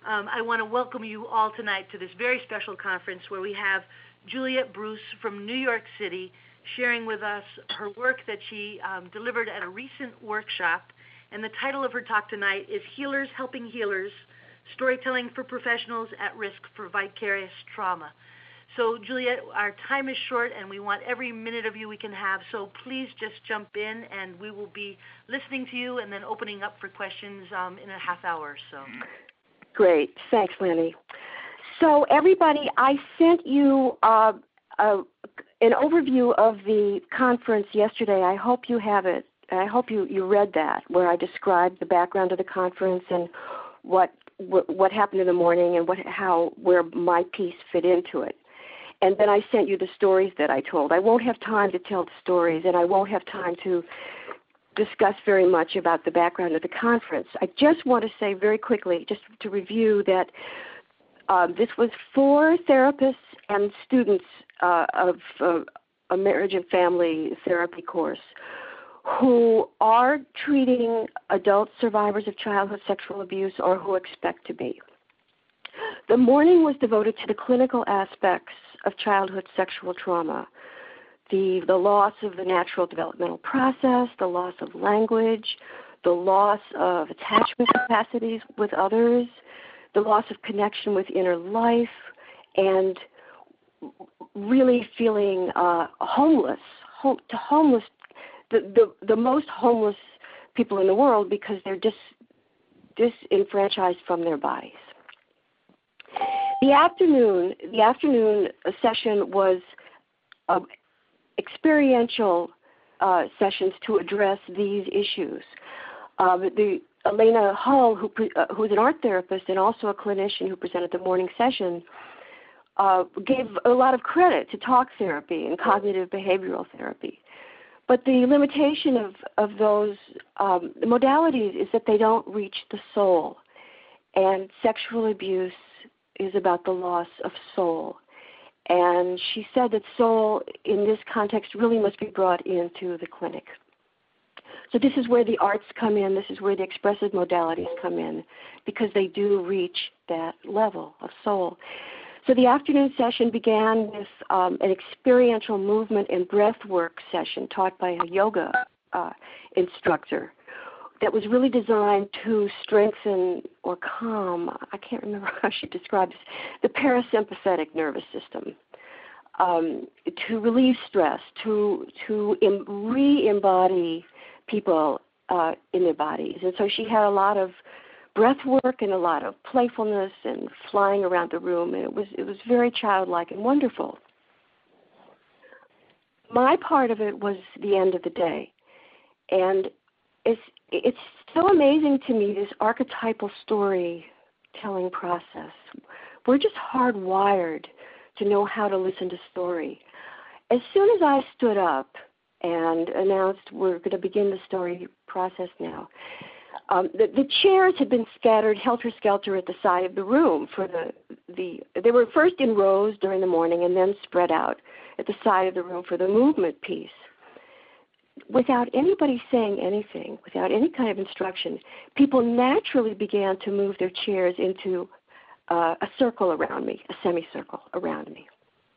I want to welcome you all tonight to this very special conference where we have Juliette Bruce from New York City sharing with us her work that she delivered at a recent workshop. And the title of her talk tonight is Healers Helping Healers, Storytelling for Professionals at Risk for Vicarious Trauma. So, Juliette, our time is short, and we want every minute of you we can have, so please just jump in, and we will be listening to you and then opening up for questions in a half hour or so. Great. Thanks, Lenny. So, everybody, I sent you an overview of the conference yesterday. I hope you have it. I hope you read that, where I described the background of the conference and what happened in the morning and where my piece fit into it. And then I sent you the stories that I told. I won't have time to tell the stories, and I won't have time to discuss very much about the background of the conference. I just want to say very quickly, just to review, that this was for therapists and students of a marriage and family therapy course who are treating adult survivors of childhood sexual abuse or who expect to be. The morning was devoted to the clinical aspects of childhood sexual trauma, the loss of the natural developmental process, the loss of language, the loss of attachment capacities with others, the loss of connection with inner life, and really feeling homeless, the most homeless people in the world because they're disenfranchised from their bodies. The afternoon session was experiential sessions to address these issues. Elena Hull, who's an art therapist and also a clinician who presented the morning session, gave a lot of credit to talk therapy and cognitive behavioral therapy. But the limitation of those modalities is that they don't reach the soul. And sexual abuse is about the loss of soul. And she said that soul, in this context, really must be brought into the clinic. So this is where the arts come in. This is where the expressive modalities come in, because they do reach that level of soul. So the afternoon session began with an experiential movement and breath work session taught by a yoga instructor that was really designed to strengthen or calm, I can't remember how she described this, the parasympathetic nervous system, to relieve stress, to re-embody people in their bodies. And so she had a lot of breath work and a lot of playfulness and flying around the room, and it was very childlike and wonderful. My part of it was the end of the day, and it's so amazing to me, this archetypal storytelling process. We're just hardwired to know how to listen to story. As soon as I stood up and announced we're going to begin the story process now, the chairs had been scattered helter-skelter at the side of the room. They were first in rows during the morning and then spread out at the side of the room for the movement piece. Without anybody saying anything, without any kind of instruction, people naturally began to move their chairs into a circle around me, a semicircle around me.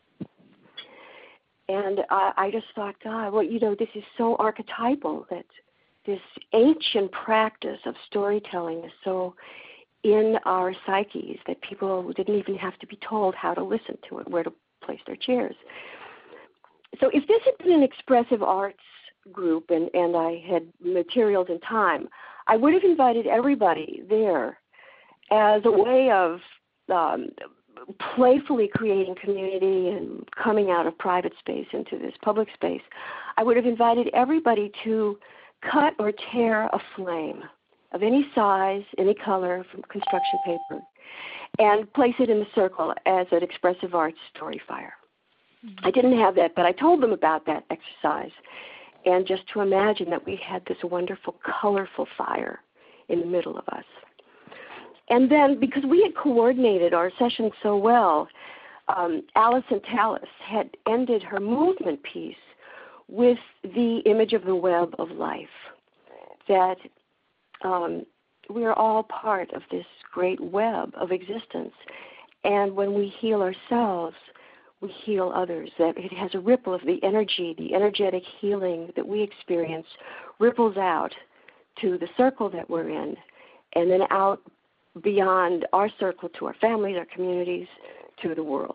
And I just thought, God, well, this is so archetypal, that this ancient practice of storytelling is so in our psyches that people didn't even have to be told how to listen to it, where to place their chairs. So if this had been an expressive arts group and I had materials and time, I would have invited everybody there as a way of playfully creating community and coming out of private space into this public space. I would have invited everybody to cut or tear a flame of any size, any color, from construction paper, and place it in the circle as an expressive arts story fire. Mm-hmm. I didn't have that, but I told them about that exercise, and just to imagine that we had this wonderful, colorful fire in the middle of us. And then, because we had coordinated our session so well, Alison Tallis had ended her movement piece with the image of the web of life, that we are all part of this great web of existence. And when we heal ourselves, we heal others. That it has a ripple of the energy, the energetic healing that we experience ripples out to the circle that we're in, and then out beyond our circle to our families, our communities, to the world.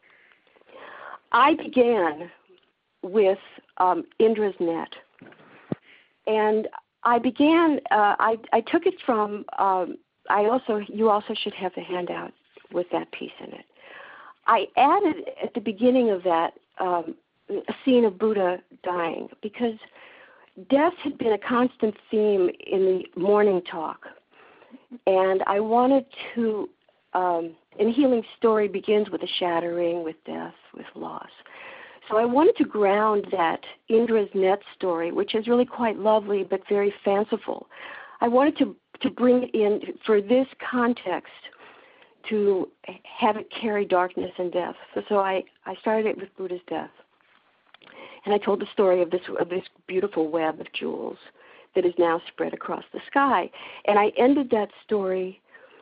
I began with Indra's Net, and I began. I took it from. You also should have the handout with that piece in it. I added at the beginning of that a scene of Buddha dying, because death had been a constant theme in the morning talk, and I wanted to. And healing story begins with a shattering, with death, with loss. So I wanted to ground that Indra's Net story, which is really quite lovely but very fanciful. I wanted to bring it in for this context, to have it carry darkness and death. So I started it with Buddha's death. And I told the story of this beautiful web of jewels that is now spread across the sky. And I ended that story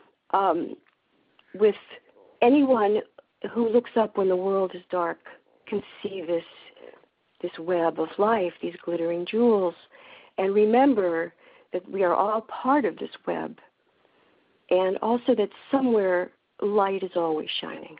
with anyone who looks up when the world is dark can see this web of life, these glittering jewels, and remember that we are all part of this web, and also that somewhere light is always shining.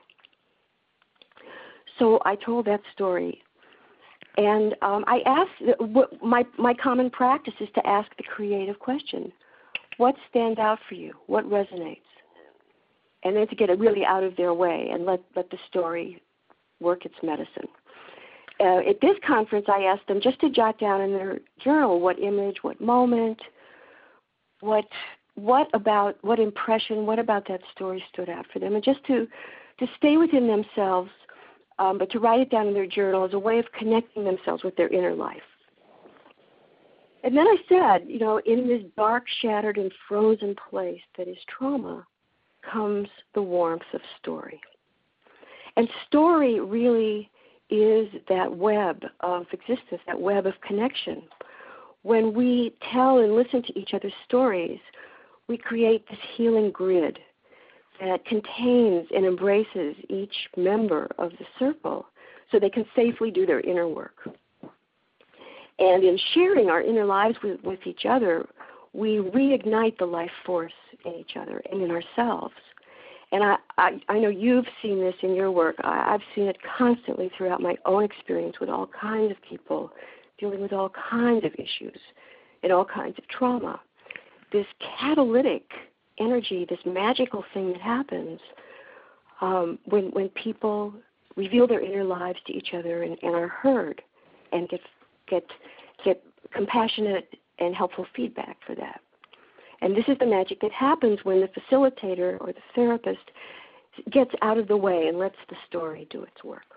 So I told that story, and I asked, my common practice is to ask the creative question: what stands out for you? What resonates? And then to get it really out of their way and let the story work its medicine. At this conference, I asked them just to jot down in their journal what image, what moment, what impression, what about that story stood out for them, and just to stay within themselves, but to write it down in their journal as a way of connecting themselves with their inner life. And then I said, in this dark, shattered, and frozen place that is trauma, comes the warmth of story. And story really is that web of existence, that web of connection. When we tell and listen to each other's stories, we create this healing grid that contains and embraces each member of the circle so they can safely do their inner work. And in sharing our inner lives with each other, we reignite the life force in each other and in ourselves. And I know you've seen this in your work. I've seen it constantly throughout my own experience with all kinds of people dealing with all kinds of issues and all kinds of trauma. This catalytic energy, this magical thing that happens when people reveal their inner lives to each other and are heard and get compassionate and helpful feedback for that. And this is the magic that happens when the facilitator or the therapist gets out of the way and lets the story do its work.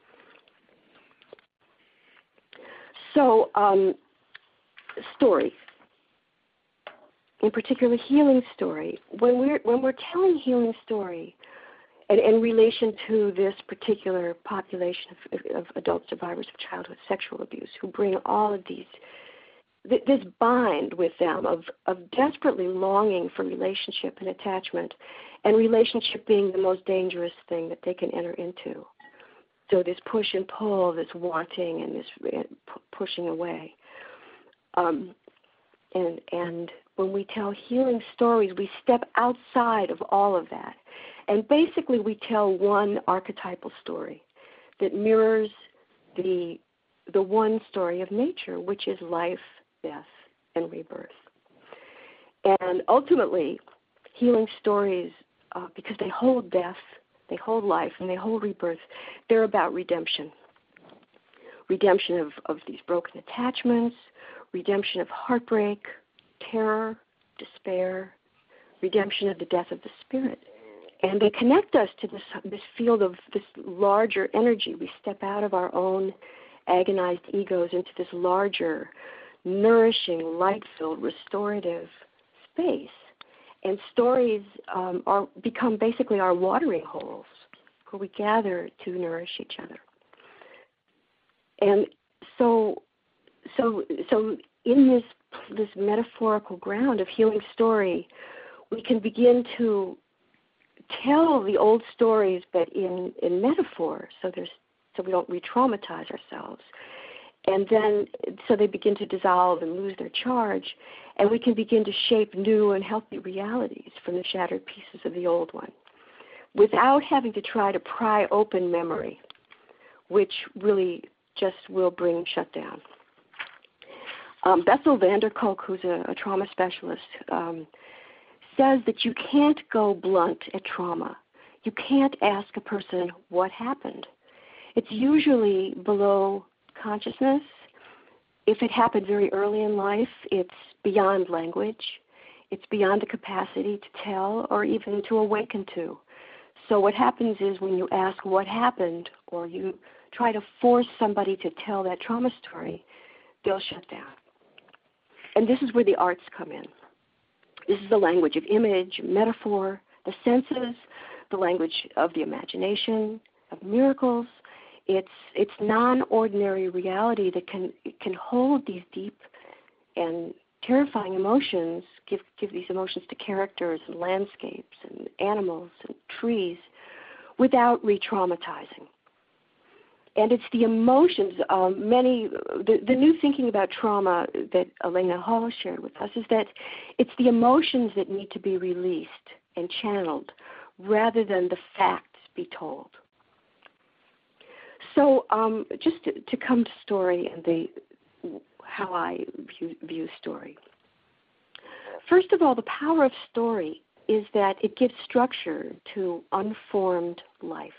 So, story, in particular healing story. When we're telling healing story, and in relation to this particular population of adult survivors of childhood sexual abuse who bring all of this bind with them of desperately longing for relationship and attachment, and relationship being the most dangerous thing that they can enter into. So this push and pull, this wanting and this pushing away. And when we tell healing stories, we step outside of all of that. And basically we tell one archetypal story that mirrors the one story of nature, which is life, death, and rebirth. And ultimately, healing stories, because they hold death, they hold life, and they hold rebirth, they're about redemption. Redemption of these broken attachments, redemption of heartbreak, terror, despair, redemption of the death of the spirit. And they connect us to this field of this larger energy. We step out of our own agonized egos into this larger, nourishing, light-filled, restorative space. And stories become basically our watering holes where we gather to nourish each other. And so in this metaphorical ground of healing story, we can begin to tell the old stories, but in metaphor, so we don't re-traumatize ourselves. And then, so they begin to dissolve and lose their charge, and we can begin to shape new and healthy realities from the shattered pieces of the old one, without having to try to pry open memory, which really just will bring shutdown. Bessel van der Kolk, who's a trauma specialist, says that you can't go blunt at trauma. You can't ask a person what happened. It's usually below consciousness. If it happened very early in life, it's beyond language. It's beyond the capacity to tell or even to awaken to. So what happens is when you ask what happened, or you try to force somebody to tell that trauma story, they'll shut down. And this is where the arts come in. This is the language of image, metaphor, the senses, the language of the imagination, of miracles. It's non-ordinary reality that can hold these deep and terrifying emotions, give these emotions to characters and landscapes and animals and trees without re-traumatizing. And it's the emotions, the new thinking about trauma that Elena Hall shared with us is that it's the emotions that need to be released and channeled rather than the facts be told. So just to come to story and how I view story. First of all, the power of story is that it gives structure to unformed life.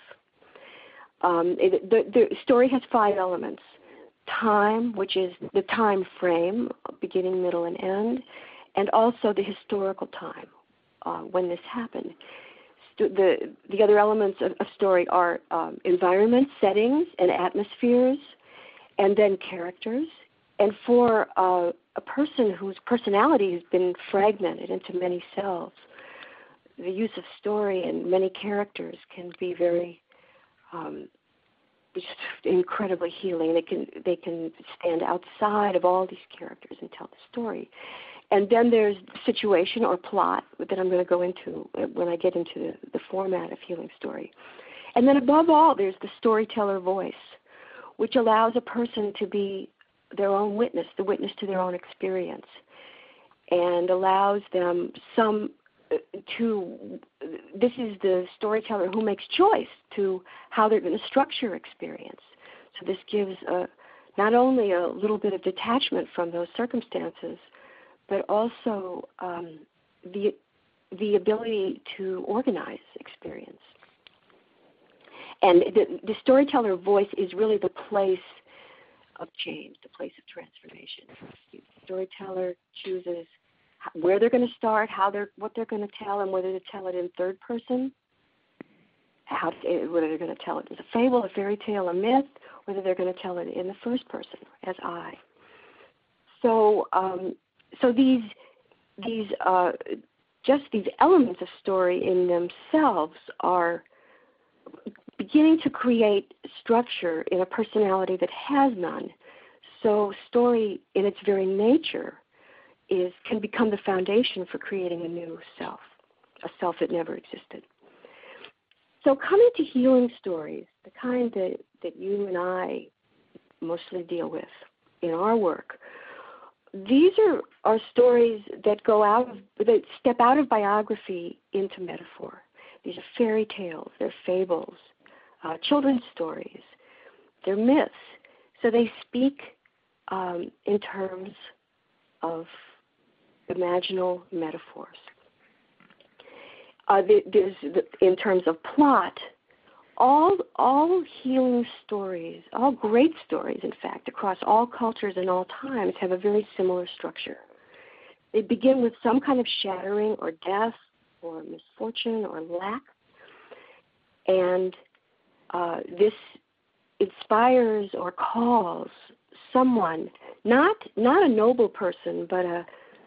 The story has 5 elements. Time, which is the time frame, beginning, middle, and end, and also the historical time when this happened. The other elements of story are environment, settings, and atmospheres, and then characters. And for a person whose personality has been fragmented into many selves, the use of story and many characters can be very just incredibly healing. They can stand outside of all these characters and tell the story. And then there's situation or plot that I'm going to go into when I get into the format of healing story. And then above all, there's the storyteller voice, which allows a person to be their own witness, the witness to their own experience, and allows them this is the storyteller who makes choice to how they're going to structure experience. So this gives not only a little bit of detachment from those circumstances, but also the ability to organize experience. And the storyteller voice is really the place of change, the place of transformation. The storyteller chooses where they're going to start, what they're going to tell, and whether to tell it in third person, whether they're going to tell it as a fable, a fairy tale, a myth, whether they're going to tell it in the first person as I. So these just these elements of story in themselves are beginning to create structure in a personality that has none. So story in its very nature can become the foundation for creating a new self, a self that never existed. So coming to healing stories, the kind that you and I mostly deal with in our work, these are stories that that step out of biography into metaphor. These are fairy tales, they're fables, children's stories, they're myths. So they speak in terms of imaginal metaphors. In terms of plot, all healing stories, all great stories, in fact, across all cultures and all times, have a very similar structure. They begin with some kind of shattering or death or misfortune or lack, and this inspires or calls someone, not a noble person, but a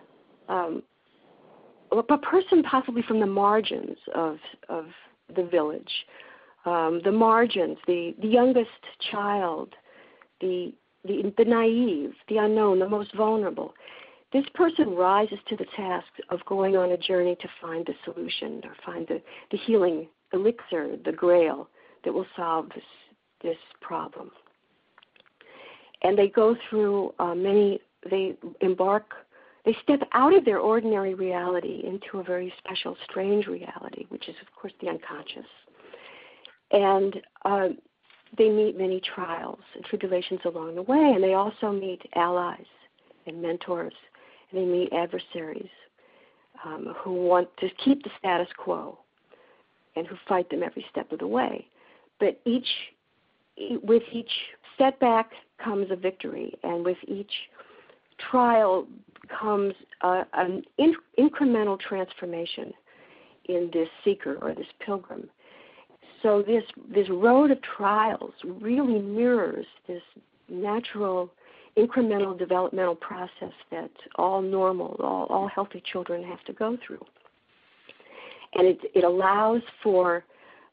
person possibly from the margins of the village, the margins, the youngest child, the the naive, the unknown, the most vulnerable. This person rises to the task of going on a journey to find the solution or find the healing elixir, the grail that will solve this problem. And they go through they step out of their ordinary reality into a very special, strange reality, which is, of course, the unconscious. And they meet many trials and tribulations along the way, and they also meet allies and mentors, and they meet adversaries who want to keep the status quo and who fight them every step of the way. But with each setback comes a victory, and with each trial comes an incremental transformation in this seeker or this pilgrim. So this road of trials really mirrors this natural incremental developmental process that all normal, all healthy children have to go through. And it allows for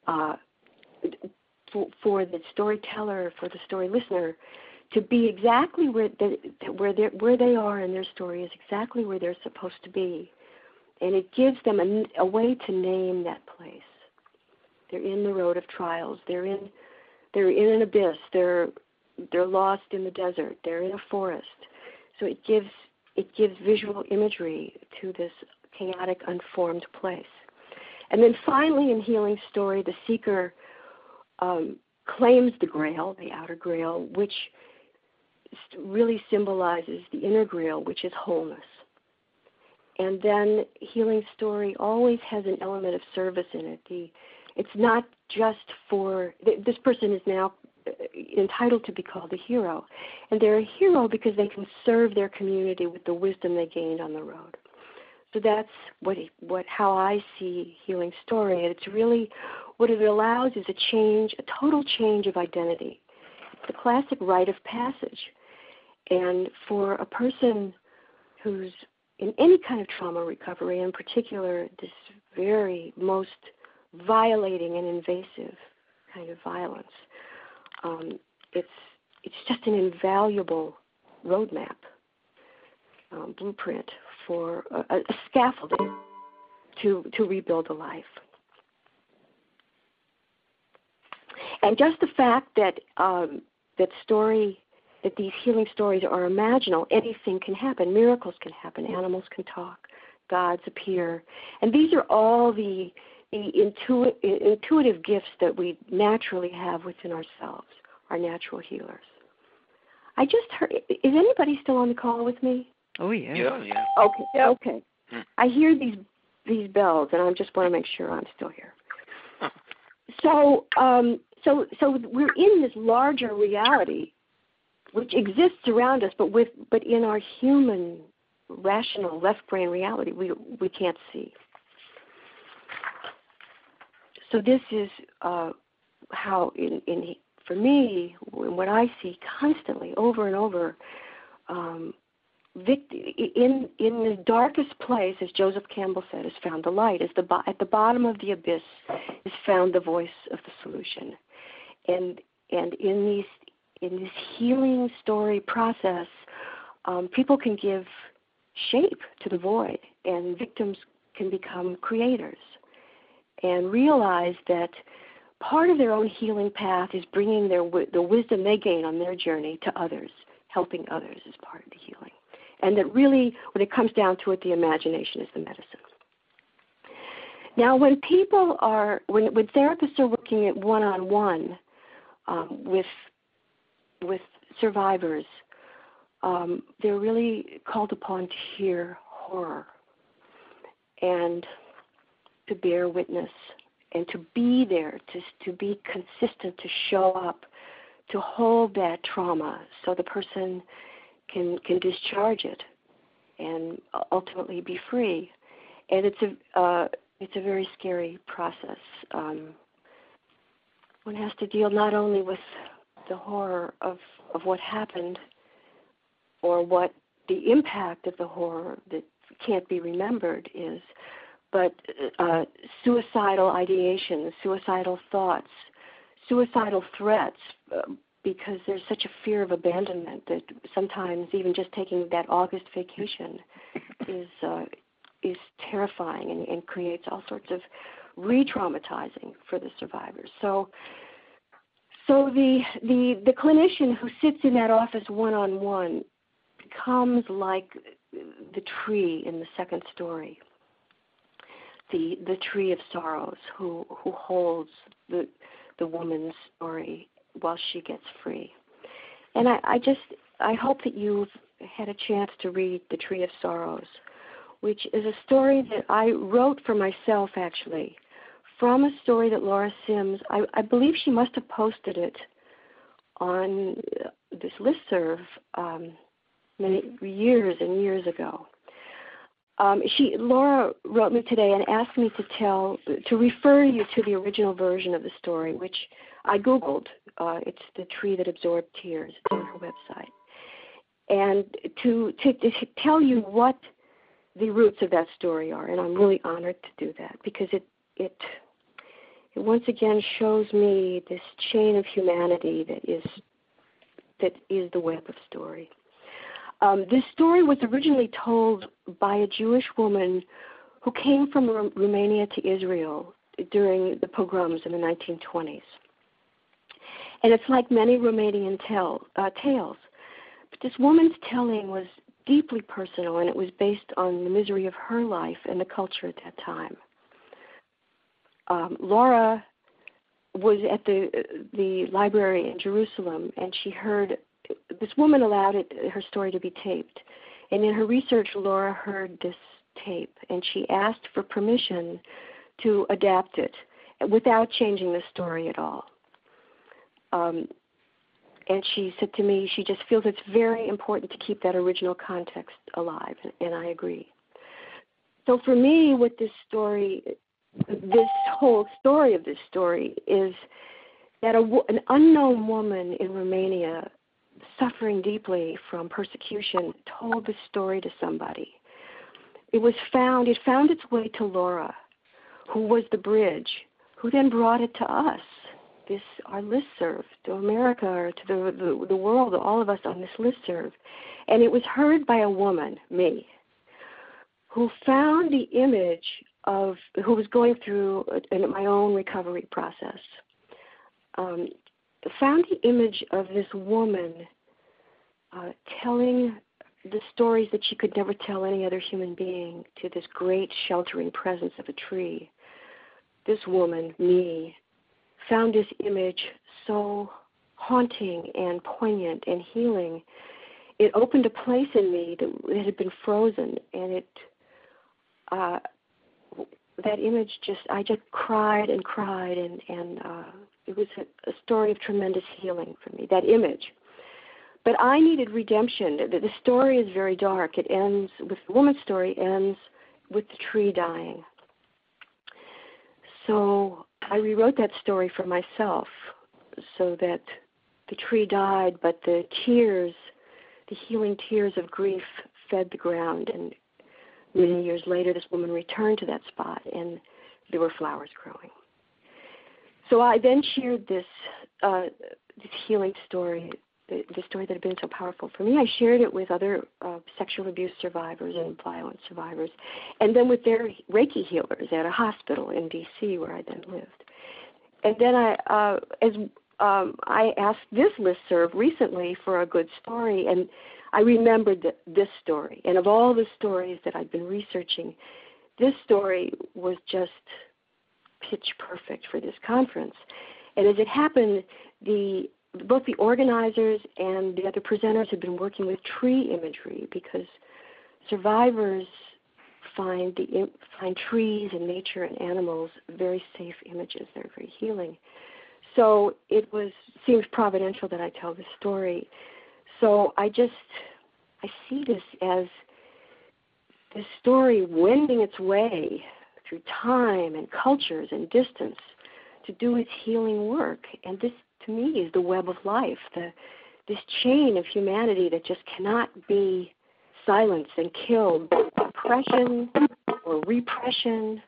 the storyteller, for the story listener, to be exactly where they are in their story is exactly where they're supposed to be. And it gives them a way to name that place. They're in the road of trials. They're in an abyss. They're lost in the desert. They're in a forest. So it gives visual imagery to this chaotic, unformed place. And then finally, in Healing Story, the seeker claims the grail, the outer grail, which really symbolizes the inner grail, which is wholeness. And then Healing Story always has an element of service in it. It's not just for, this person is now entitled to be called a hero. And they're a hero because they can serve their community with the wisdom they gained on the road. So that's how I see Healing Story. And it's really, what it allows is a total change of identity. It's the classic rite of passage. And for a person who's in any kind of trauma recovery, in particular this very most violating and invasive kind of violence, it's just an invaluable roadmap, blueprint for a scaffolding to rebuild a life. And just the fact that that these healing stories are imaginal, anything can happen. Miracles can happen. Animals can talk. Gods appear. And these are all the intuitive gifts that we naturally have within ourselves, our natural healers. I just heard, is anybody still on the call with me? Oh, yeah. Yeah. Okay, Yep. okay. I hear these bells, and I just want to make sure I'm still here. So we're in this larger reality, which exists around us, but in our human, rational, left brain reality, we can't see. So this is how, for me, what I see constantly, over and over, in the darkest place, as Joseph Campbell said, is found the light. At the bottom of the abyss is found the voice of the solution. And in this healing story process, people can give shape to the void, and victims can become creators and realize that part of their own healing path is bringing the wisdom they gain on their journey to others. Helping others is part of the healing. And that really, when it comes down to it, the imagination is the medicine. Now, when therapists are working at one-on-one with survivors, they're really called upon to hear horror and to bear witness and to be there, to be consistent, to show up, to hold that trauma so the person can discharge it and ultimately be free. And it's a very scary process. One has to deal not only with the horror of what happened or what the impact of the horror that can't be remembered is, but suicidal ideation, suicidal thoughts, suicidal threats, because there's such a fear of abandonment that sometimes even just taking that August vacation is terrifying and creates all sorts of re-traumatizing for the survivors. So the clinician who sits in that office one-on-one becomes like the tree in the second story, the tree of sorrows who holds the woman's story while she gets free. And I hope that you've had a chance to read The Tree of Sorrows, which is a story that I wrote for myself, actually, from a story that Laura Sims, I believe she must have posted it on this listserv many years and years ago. Laura wrote me today and asked me to refer you to the original version of the story, which I Googled. It's The Tree That Absorbed Tears. It's on her website. And to tell you what the roots of that story are, and I'm really honored to do that because it once again shows me this chain of humanity that is the web of story. This story was originally told by a Jewish woman who came from Romania to Israel during the pogroms in the 1920s. And it's like many Romanian tales. But this woman's telling was deeply personal, and it was based on the misery of her life and the culture at that time. Laura was at the library in Jerusalem, and she heard this woman allowed her story to be taped. And in her research, Laura heard this tape, and she asked for permission to adapt it without changing the story at all. And she said to me, she just feels it's very important to keep that original context alive, and I agree. So for me, with this story, this whole story of this story is that an unknown woman in Romania, suffering deeply from persecution, told the story to somebody. It found its way to Laura, who was the bridge, who then brought it to us, our listserv, to America, or to the world, all of us on this listserv. And it was heard by a woman, me, who found the image who was going through my own recovery process, found the image of this woman telling the stories that she could never tell any other human being to this great sheltering presence of a tree. This woman, me, found this image so haunting and poignant and healing. It opened a place in me that had been frozen, and that image I just cried and cried, and it was a story of tremendous healing for me, that image. But I needed redemption. The story is very dark. The woman's story ends with the tree dying. So I rewrote that story for myself so that the tree died, but the healing tears of grief fed the ground. And many years later, this woman returned to that spot, and there were flowers growing. So I then shared this healing story, the story that had been so powerful for me. I shared it with other sexual abuse survivors and violence survivors, and then with their Reiki healers at a hospital in D.C. where I then lived. And then I asked this listserv recently for a good story, and I remembered this story. And of all the stories that I'd been researching, this story was just pitch perfect for this conference. And as it happened, both the organizers and the other presenters had been working with tree imagery because survivors find trees and nature and animals very safe images. They're very healing. So it seems providential that I tell this story. So I see this as this story wending its way through time and cultures and distance to do its healing work. And this, to me, is the web of life, this chain of humanity that just cannot be silenced and killed by oppression or repression.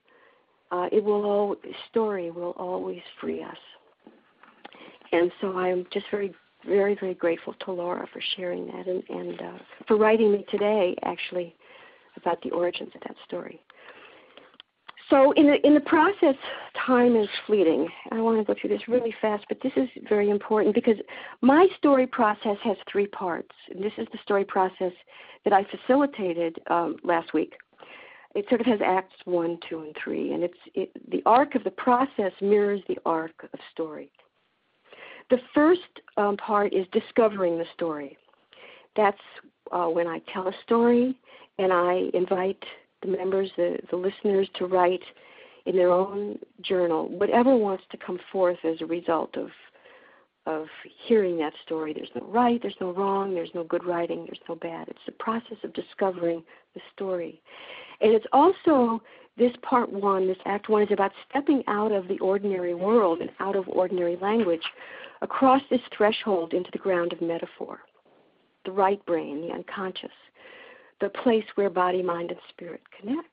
Story will always free us. And so I'm just very very, very grateful to Laura for sharing that and for writing me today, actually, about the origins of that story. So in the process, time is fleeting. I want to go through this really fast, but this is very important because my story process has 3 parts. And this is the story process that I facilitated last week. It sort of has acts 1, 2, and 3, and the arc of the process mirrors the arc of story. The first part is discovering the story. That's when I tell a story and I invite the members, the listeners, to write in their own journal whatever wants to come forth as a result of hearing that story. There's no right, there's no wrong, there's no good writing, there's no bad. It's the process of discovering the story. And it's also, this part 1, this act 1, is about stepping out of the ordinary world and out of ordinary language across this threshold into the ground of metaphor, the right brain, the unconscious, the place where body, mind, and spirit connect.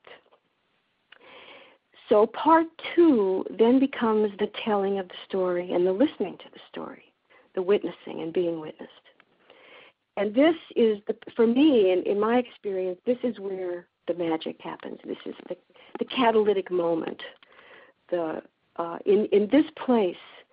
So part 2 then becomes the telling of the story and the listening to the story, the witnessing and being witnessed. And this is, for me, in my experience, this is where the magic happens. This is the catalytic moment. In this place,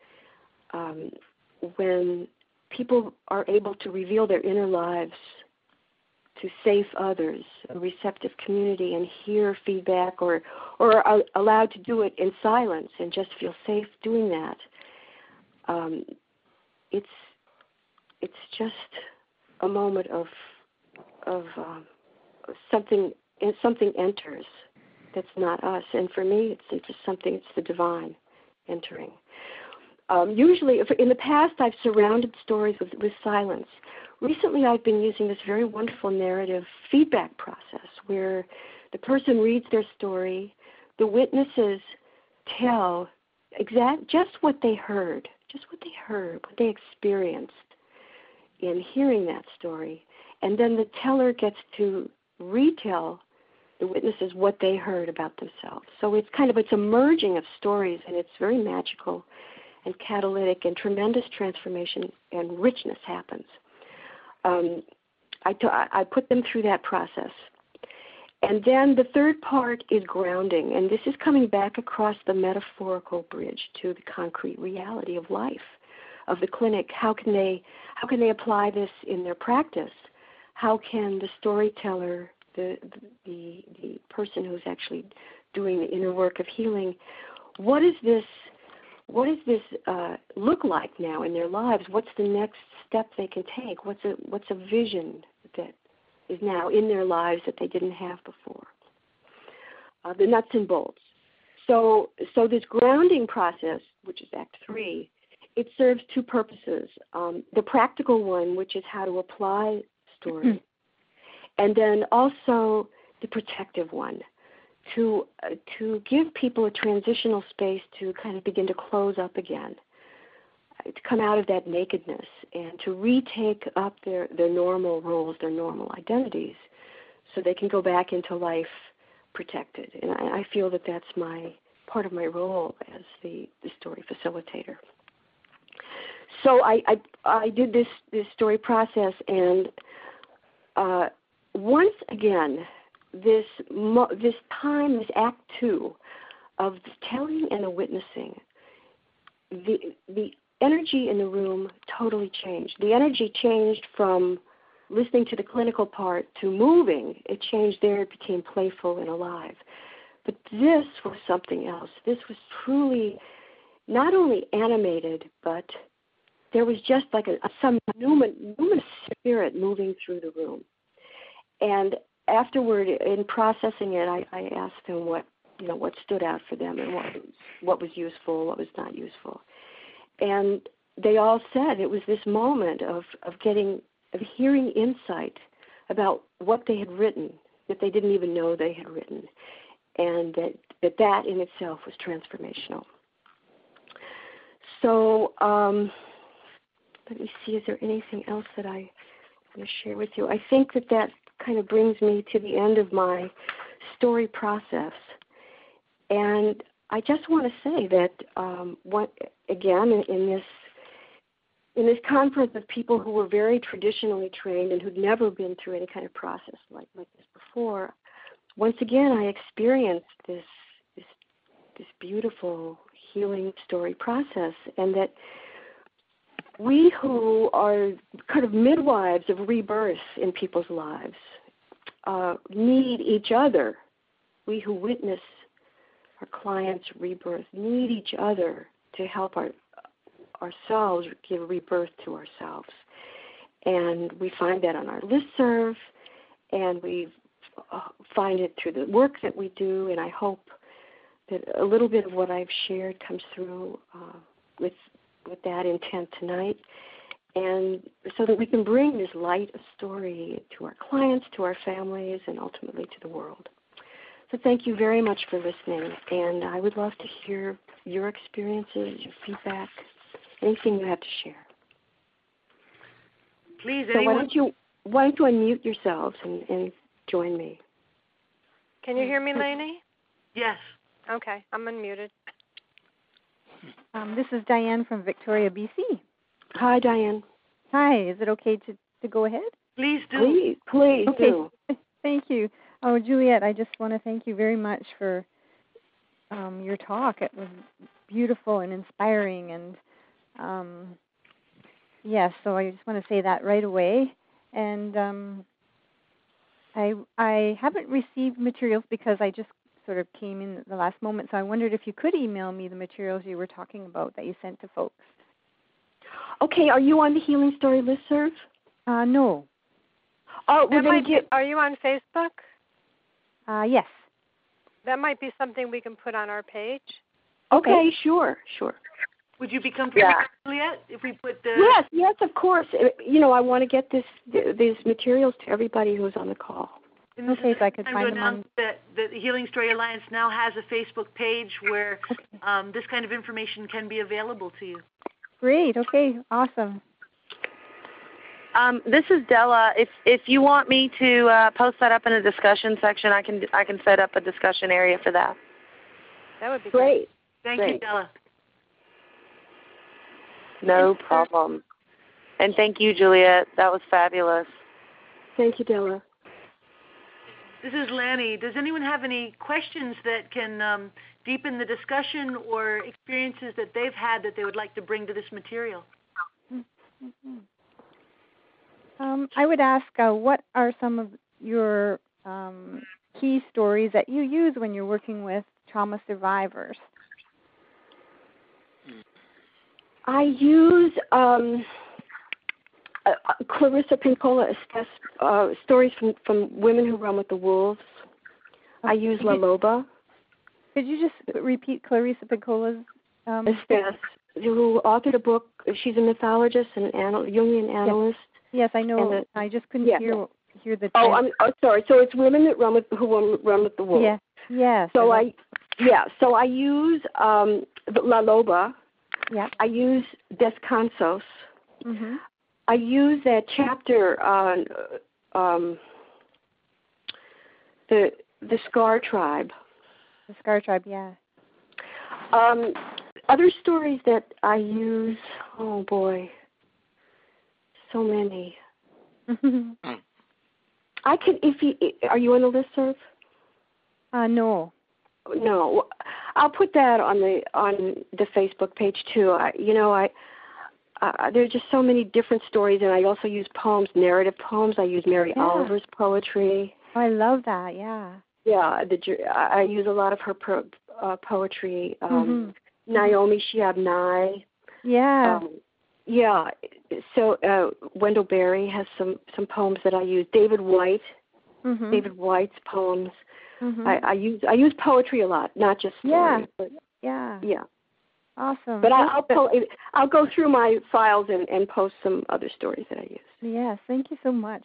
when people are able to reveal their inner lives to safe others, a receptive community, and hear feedback, or are allowed to do it in silence and just feel safe doing that, it's just a moment of something enters that's not us. And for me, it's just something. It's the divine entering. Usually, in the past, I've surrounded stories with silence. Recently, I've been using this very wonderful narrative feedback process where the person reads their story, the witnesses tell just what they heard, what they experienced in hearing that story, and then the teller gets to retell the witnesses what they heard about themselves. So it's a merging of stories, and it's very magical and catalytic, and tremendous transformation and richness happens. I put them through that process. And then the third part is grounding, and this is coming back across the metaphorical bridge to the concrete reality of life, of the clinic. How can they apply this in their practice? How can the storyteller, the person who's actually doing the inner work of healing, what does this look like now in their lives? What's the next step they can take? What's a vision that is now in their lives that they didn't have before? The nuts and bolts. So this grounding process, which is Act 3, it serves 2 purposes. The practical one, which is how to apply story, and then also the protective one, to give people a transitional space to kind of begin to close up again, to come out of that nakedness and to retake up their normal roles, their normal identities, so they can go back into life protected. And I feel that that's part of my role as the story facilitator. So I did this story process, and once again, this time, this Act 2 of the telling and the witnessing, the energy in the room totally changed. The energy changed from listening to the clinical part to moving. It changed there. It became playful and alive. But this was something else. This was truly not only animated, but there was just like some luminous spirit moving through the room. And afterward, in processing it, I asked them what stood out for them and what was useful, what was not useful. And they all said it was this moment of hearing insight about what they had written that they didn't even know they had written, and that in itself was transformational. So let me see, is there anything else that I want to share with you? I think that kind of brings me to the end of my story process. And I just want to say that, in in this conference of people who were very traditionally trained and who'd never been through any kind of process like this before, once again I experienced this beautiful healing story process, and that we who are kind of midwives of rebirth in people's lives need each other. We who witness our clients' rebirth need each other to help ourselves give rebirth to ourselves. And we find that on our listserv, and we find it through the work that we do, and I hope that a little bit of what I've shared comes through with that intent tonight, and so that we can bring this light of story to our clients, to our families, and ultimately to the world. So thank you very much for listening, and I would love to hear your experiences, your feedback, anything you have to share. Please, so anyone... why don't you unmute yourselves and join me? Can you hear me, Lainey? Yes. Okay, I'm unmuted. This is Diane from Victoria, BC. Hi, Diane. Hi, is it okay to go ahead? Please do. Please okay. do. Thank you. Oh, Juliet, I just want to thank you very much for your talk. It was beautiful and inspiring, and yes, so I just want to say that right away. And I haven't received materials because I just sort of came in at the last moment, so I wondered if you could email me the materials you were talking about that you sent to folks. Okay, are you on the Healing Story listserv? No. Oh, we're going to get... Are you on Facebook? Yes. That might be something we can put on our page. Okay, sure. Would you be comfortable with Juliet if we put the... Yes, of course. You know, I want to get these materials to everybody who's on the call. Okay, so I could find them on... that the Healing Story Alliance now has a Facebook page where this kind of information can be available to you. Great. Okay. Awesome. This is Della. If you want me to post that up in a discussion section, I can set up a discussion area for that. That would be great. Thank you, Della. No problem. And thank you, Juliet. That was fabulous. Thank you, Della. This is Lanny. Does anyone have any questions that can deepen the discussion or experiences that they've had that they would like to bring to this material? Mm-hmm. I would ask, what are some of your key stories that you use when you're working with trauma survivors? I use Clarissa Pinkola stories from Women Who Run with the Wolves. I use La Loba. Could you just repeat Clarissa Pincola's? Estes, who authored a book. She's a mythologist and Jungian analyst. Yes, I know. I just couldn't hear the. I'm sorry. So it's Women that who run with the wolves. Yeah. Yes. So I use La Loba. Yeah. I use Descansos. Mm-hmm. I use that chapter on the Scar Tribe. The Scar Tribe, yeah. Other stories that I use, oh boy, so many. I can, are you on the listserv? No. No, I'll put that on the Facebook page too. There's just so many different stories, and I also use poems, narrative poems. I use Mary Oliver's poetry. Oh, I love that. Yeah. Yeah, I use a lot of her poetry. Naomi Shihab Nye. Yeah. So Wendell Berry has some poems that I use. David White. Mm-hmm. David White's poems. Mm-hmm. I use poetry a lot, not just stories. Yeah. Awesome. But I'll go through my files and post some other stories that I use. Yes, thank you so much.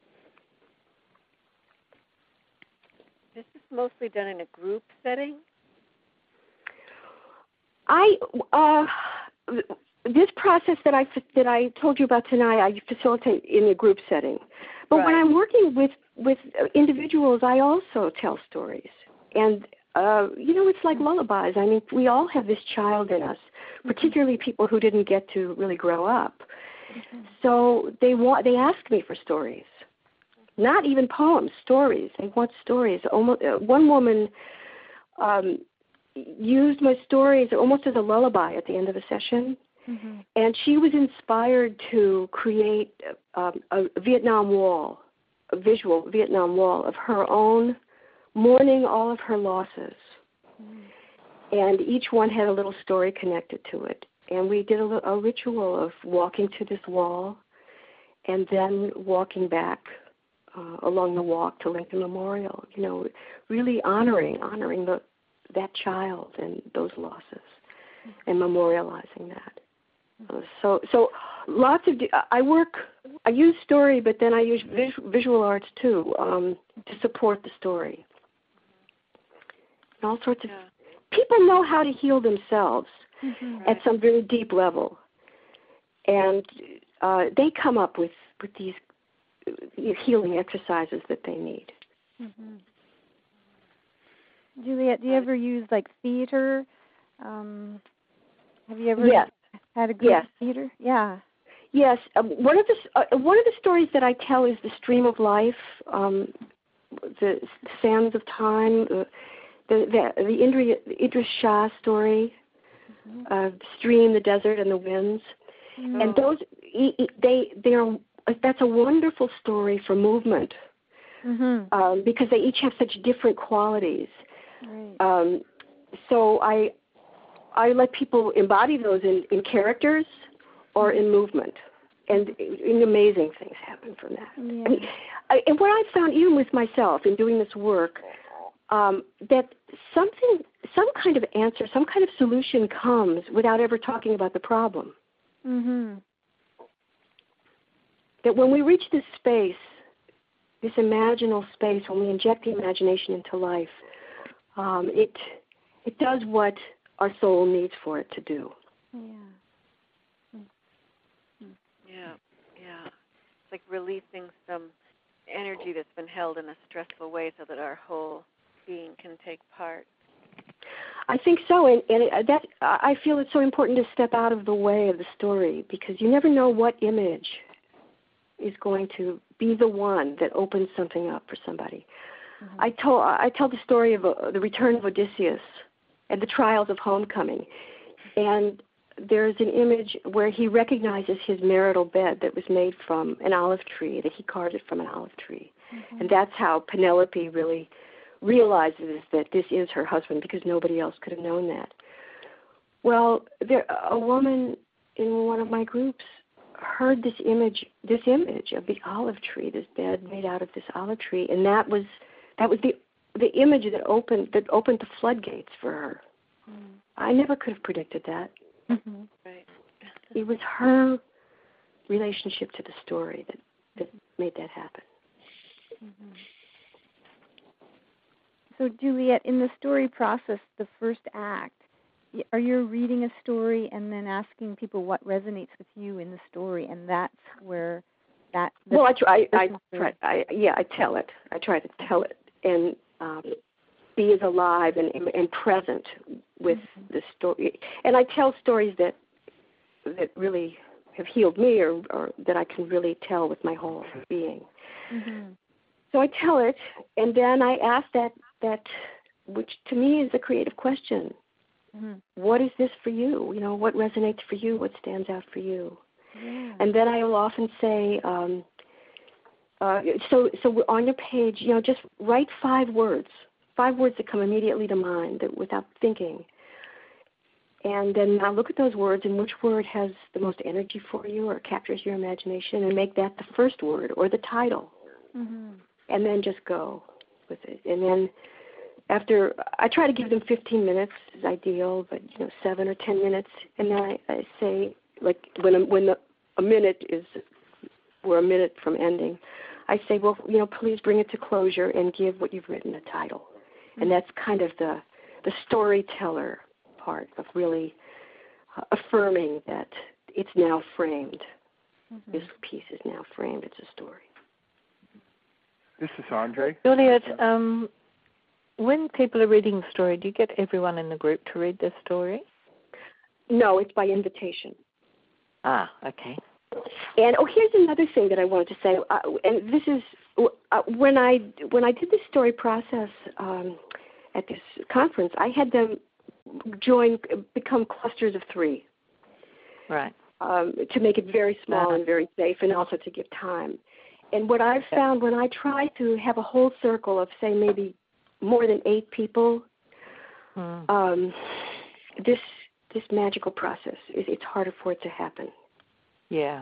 This is mostly done in a group setting? This process that I told you about tonight, I facilitate in a group setting. But when I'm working with individuals, I also tell stories. And, it's like lullabies. I mean, we all have this child in us, particularly people who didn't get to really grow up. So they ask me for stories, not even poems, stories. They want stories. Almost one woman used my stories almost as a lullaby at the end of a session, and she was inspired to create a Vietnam wall, a visual Vietnam wall of her own, mourning all of her losses. And each one had a little story connected to it. And we did a ritual of walking to this wall and then walking back along the walk to Lincoln Memorial, really honoring that child and those losses and memorializing that. So lots of, I use story, but then I use visual arts too to support the story. And all sorts of, people know how to heal themselves at some very deep level. And they come up with these healing exercises that they need. Juliet, do you ever use like theater? Have you ever had a group of theater? Yeah. Yes. One of the stories that I tell is the stream of life, the sands of time, the Idris Shah story, stream, the desert, and the winds. And those, that's a wonderful story for movement because they each have such different qualities. Right. So I let people embody those in characters or in movement, and amazing things happen from that. Yeah. I mean, and what I've found, even with myself in doing this work, that some kind of answer, some kind of solution comes without ever talking about the problem. That when we reach this space, this imaginal space, when we inject the imagination into life, it does what our soul needs for it to do. Yeah. It's like releasing some energy that's been held in a stressful way so that our whole being can take part. I think so, and I feel it's so important to step out of the way of the story because you never know what image is going to be the one that opens something up for somebody. I tell the story of the return of Odysseus and the trials of homecoming, and there's an image where he recognizes his marital bed that was made from an olive tree, that he carved it from an olive tree, and that's how Penelope really realizes that this is her husband because nobody else could have known that. Well, a woman in one of my groups heard this image of the olive tree, this bed made out of this olive tree, and that was the image that opened the floodgates for her. I never could have predicted that. Right. It was her relationship to the story that made that happen. So, Juliet, in the story process, the first act, are you reading a story and then asking people what resonates with you in the story, and that's where that... Well, I tell it. I try to tell it and be as alive and present with the story. And I tell stories that really have healed me or that I can really tell with my whole being. So I tell it, and then I ask that which to me is a creative question. What is this for you? What resonates for you? What stands out for you? Yeah. And then I will often say, so on your page, just write 5 words that come immediately to mind without thinking. And then now look at those words and which word has the most energy for you or captures your imagination, and make that the first word or the title. And then just go with it. And then after, I try to give them 15 minutes is ideal, but 7 or 10 minutes. And then I say, like when a minute is, we're a minute from ending, I say, well, please bring it to closure and give what you've written a title. And that's kind of the storyteller part of really affirming that it's now framed. This piece is now framed. It's a story. This is Andre. Juliet, when people are reading the story, do you get everyone in the group to read the story? No, it's by invitation. Ah, okay. And here's another thing that I wanted to say, and this is when I did the story process at this conference, I had them become clusters of 3. Right. To make it very small and very safe, and also to give time. And what I've found when I try to have a whole circle of, say, maybe more than 8 people, this magical process, it's harder for it to happen. Yeah.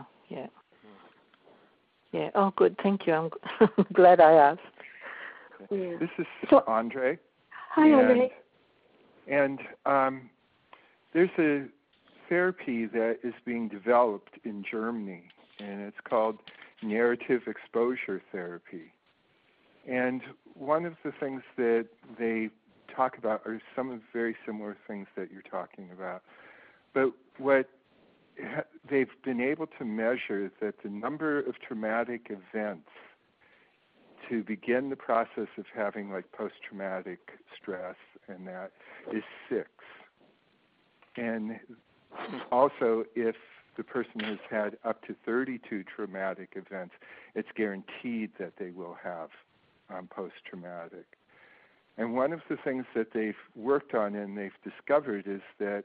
Oh, good. Thank you. I'm glad I asked. Yeah. This is Andre. Hi, Andre. And there's a therapy that is being developed in Germany, and it's called narrative exposure therapy. And one of the things that they talk about are some of the very similar things that you're talking about. But what they've been able to measure that the number of traumatic events to begin the process of having like post-traumatic stress and that is 6. And also, if the person has had up to 32 traumatic events, it's guaranteed that they will have post-traumatic. And one of the things that they've worked on and they've discovered is that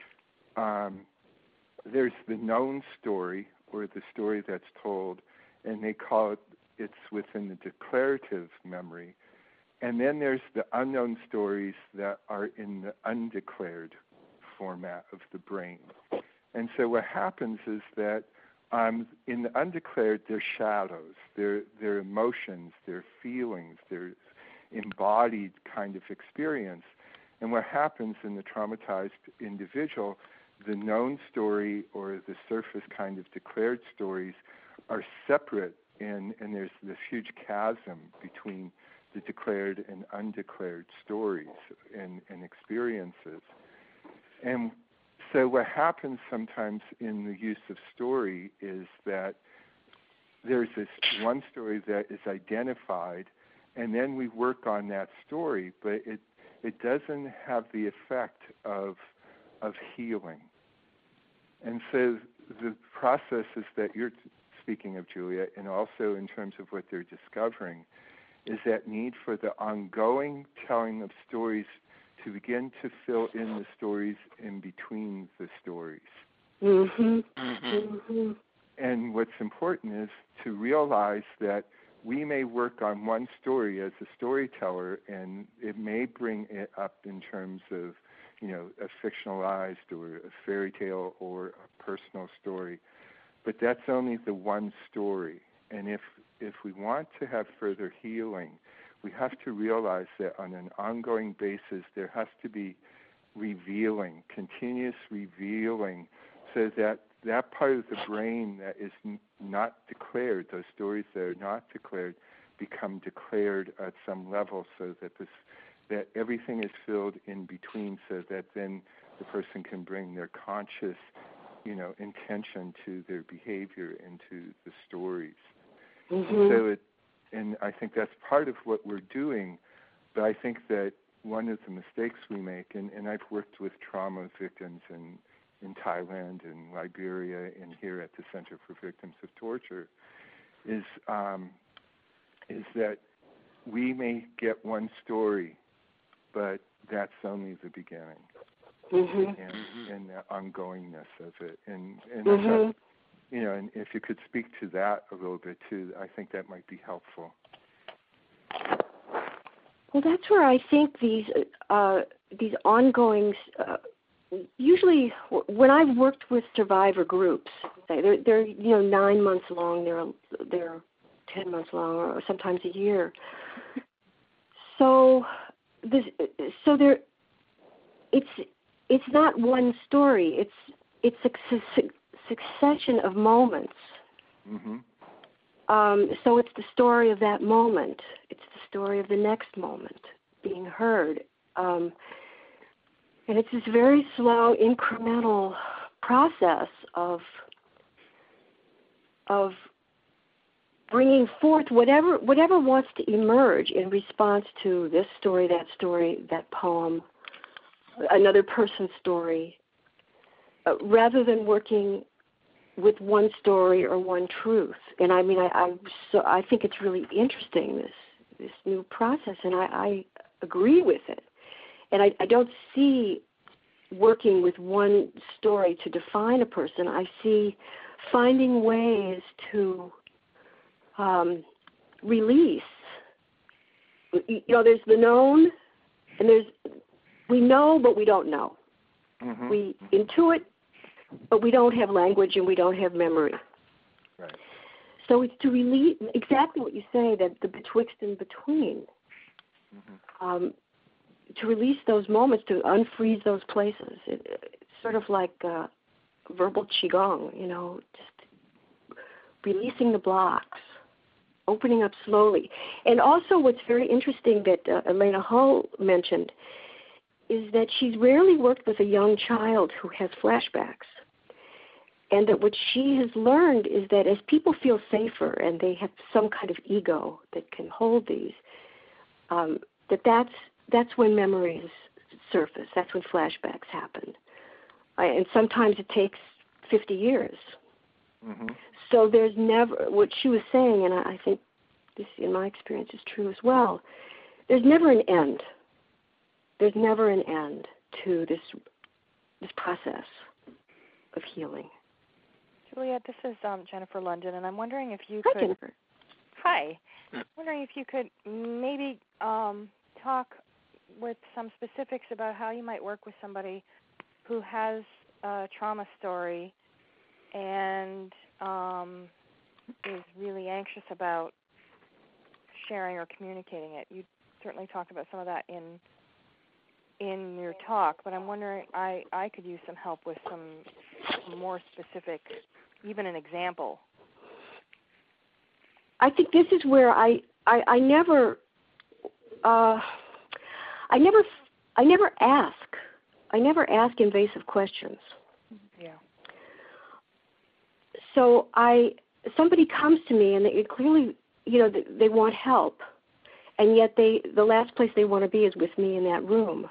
there's the known story, or the story that's told, and they call it's within the declarative memory. And then there's the unknown stories that are in the undeclared format of the brain. And so what happens is that in the undeclared, they're shadows, they're emotions, they're feelings, they're embodied kind of experience. And what happens in the traumatized individual, the known story or the surface kind of declared stories are separate, and there's this huge chasm between the declared and undeclared stories and experiences. And so what happens sometimes in the use of story is that there's this one story that is identified, and then we work on that story, but it doesn't have the effect of healing. And so the processes that you're speaking of, Julia, and also in terms of what they're discovering, is that need for the ongoing telling of stories to begin to fill in the stories in between the stories. And what's important is to realize that we may work on one story as a storyteller, and it may bring it up in terms of, a fictionalized or a fairy tale or a personal story. But that's only the one story. And if we want to have further healing, we have to realize that on an ongoing basis there has to be revealing, continuous revealing, so that that part of the brain that is not declared, those stories that are not declared, become declared at some level, so that that everything is filled in between, so that then the person can bring their conscious, intention to their behavior into the stories. So and I think that's part of what we're doing, but I think that one of the mistakes we make, and I've worked with trauma victims in Thailand and Liberia and here at the Center for Victims of Torture, is that we may get one story, but that's only the beginning, and the ongoingness of it. And I thought, and if you could speak to that a little bit too, I think that might be helpful. Well, that's where I think these ongoing. Usually, when I've worked with survivor groups, they're 9 months long, they're 10 months long, or sometimes a year. So it's not one story. It's a succession of moments. So it's the story of that moment. It's the story of the next moment being heard. And it's this very slow, incremental process of bringing forth whatever wants to emerge in response to this story, that poem, another person's story, rather than working with one story or one truth. And I mean, I think it's really interesting, this new process, and I agree with it. And I don't see working with one story to define a person. I see finding ways to release. You know, there's the known, and we know, but we don't know. Mm-hmm. We intuit, but we don't have language and we don't have memory. Right. So it's to release exactly what you say, that the betwixt and between. Mm-hmm. To release those moments, to unfreeze those places. It's sort of like verbal qigong, you know, just releasing the blocks, opening up slowly. And also what's very interesting that Elena Hull mentioned is that she's rarely worked with a young child who has flashbacks. And that what she has learned is that as people feel safer and they have some kind of ego that can hold these, that's when memories surface. That's when flashbacks happen. And sometimes it takes 50 years. Mm-hmm. So there's never, what she was saying, and I think this in my experience is true as well, there's never an end. There's never an end to this process of healing. Juliet, this is Jennifer London, and I'm wondering if you Hi, could... Jennifer. Hi. I'm wondering if you could maybe talk with some specifics about how you might work with somebody who has a trauma story and is really anxious about sharing or communicating it. You certainly talked about some of that in your talk, but I'm wondering, I could use some help with some more specific, even an example. I think this is where I never ask invasive questions. Yeah. So somebody comes to me and they clearly, you know, they want help, and yet the last place they want to be is with me in that room.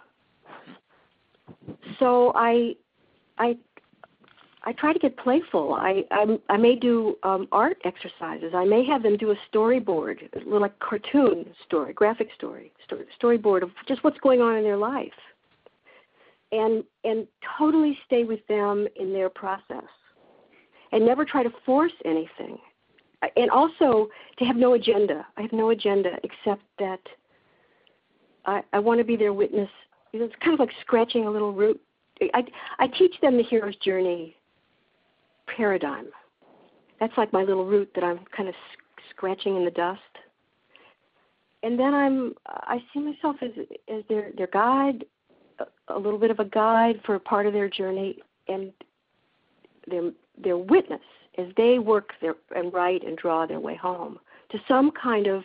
So I try to get playful. I may do art exercises. I may have them do a storyboard, a little like cartoon story, graphic storyboard of just what's going on in their life, and totally stay with them in their process, and never try to force anything. And also to have no agenda. I have no agenda except that I want to be their witness. It's kind of like scratching a little root. I teach them the hero's journey paradigm. That's like my little root that I'm kind of scratching in the dust. And then I see myself as their guide, a little bit of a guide for a part of their journey, and their witness as they work and write and draw their way home to some kind of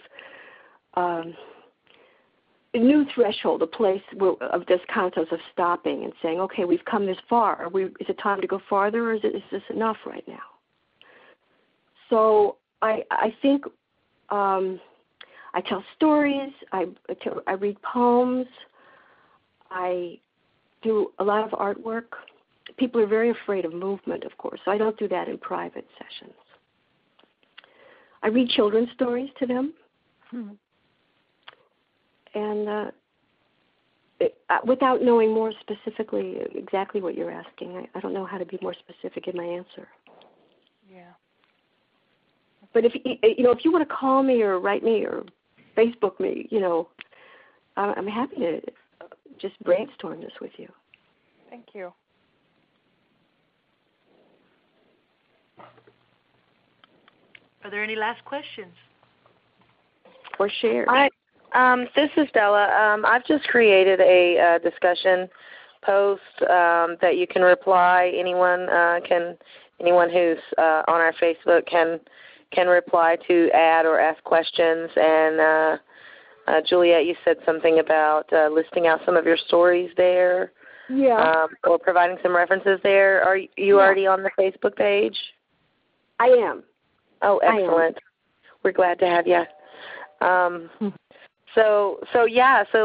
a new threshold, a place of this concept of stopping and saying, okay, we've come this far. Is it time to go farther, or is this enough right now? So I think I tell stories, I read poems, I do a lot of artwork. People are very afraid of movement, of course, so I don't do that in private sessions. I read children's stories to them. And without knowing more specifically exactly what you're asking, I don't know how to be more specific in my answer. Yeah. But if you want to call me or write me or Facebook me, I'm happy to just brainstorm this with you. Thank you. Are there any last questions? Or shares? This is Della. I've just created a discussion post that you can reply. Anyone who's on our Facebook can reply to, add or ask questions. And Juliet, you said something about listing out some of your stories there. Yeah. Or providing some references there. Are you already on the Facebook page? I am. Oh, excellent. We're glad to have you. So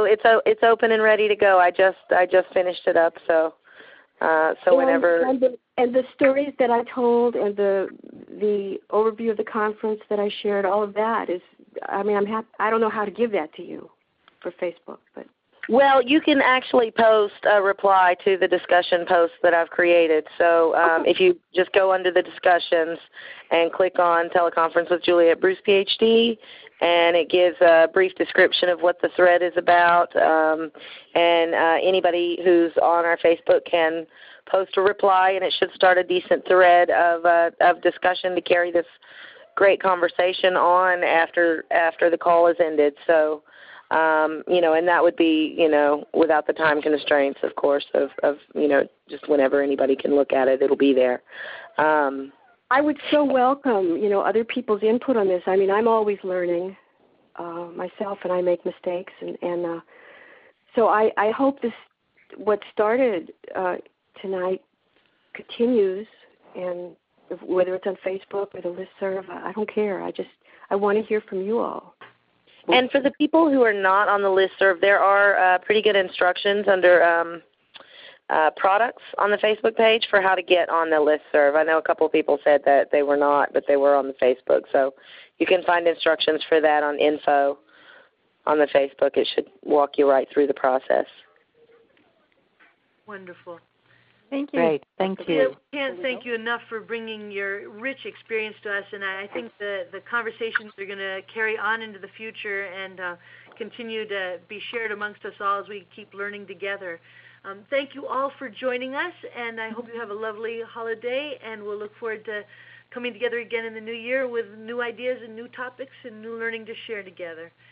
it's open and ready to go. I just finished it up. So whenever. And the stories that I told and the overview of the conference that I shared, all of that is, I mean, I'm happy. I don't know how to give that to you for Facebook, but. Well, you can actually post a reply to the discussion post that I've created. So if you just go under the discussions and click on Teleconference with Juliette Bruce, PhD, and it gives a brief description of what the thread is about. And anybody who's on our Facebook can post a reply, and it should start a decent thread of discussion to carry this great conversation on after the call is ended. So. And that would be, without the time constraints, of course, of just whenever anybody can look at it, it'll be there. I would so welcome, other people's input on this. I mean, I'm always learning myself, and I make mistakes, and so I hope what started tonight continues, and whether it's on Facebook or the listserv, I don't care. I want to hear from you all. And for the people who are not on the listserv, there are pretty good instructions under products on the Facebook page for how to get on the listserv. I know a couple of people said that they were not, but they were on the Facebook. So you can find instructions for that on info on the Facebook. It should walk you right through the process. Wonderful. Thank you. Great. Thank you. I can't thank you enough for bringing your rich experience to us, and I think the conversations are going to carry on into the future and continue to be shared amongst us all as we keep learning together. Thank you all for joining us, and I hope you have a lovely holiday, and we'll look forward to coming together again in the new year with new ideas and new topics and new learning to share together.